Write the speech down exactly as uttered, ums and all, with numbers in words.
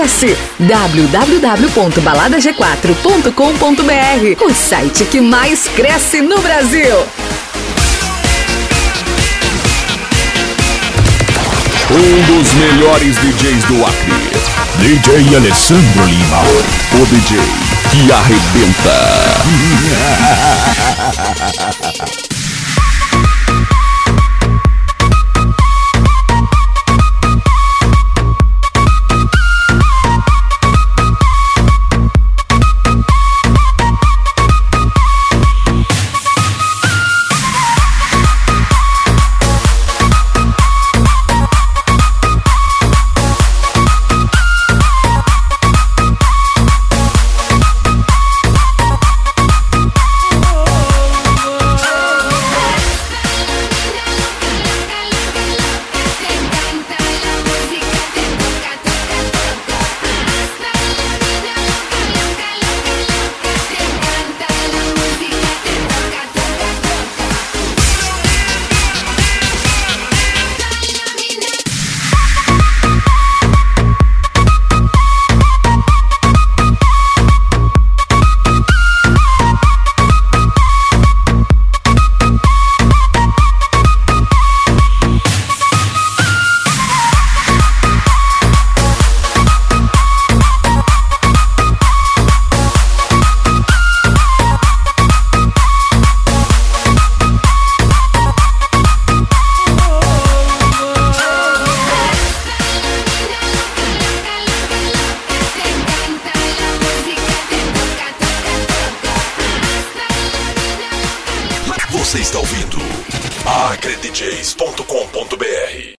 Acesse w w w ponto balada g quatro ponto com ponto b r, o site que mais cresce no Brasil. Um dos melhores D Js do Acre, D J Alessandro Lima, o D J que arrebenta. Você está ouvindo acre d js ponto com ponto b r.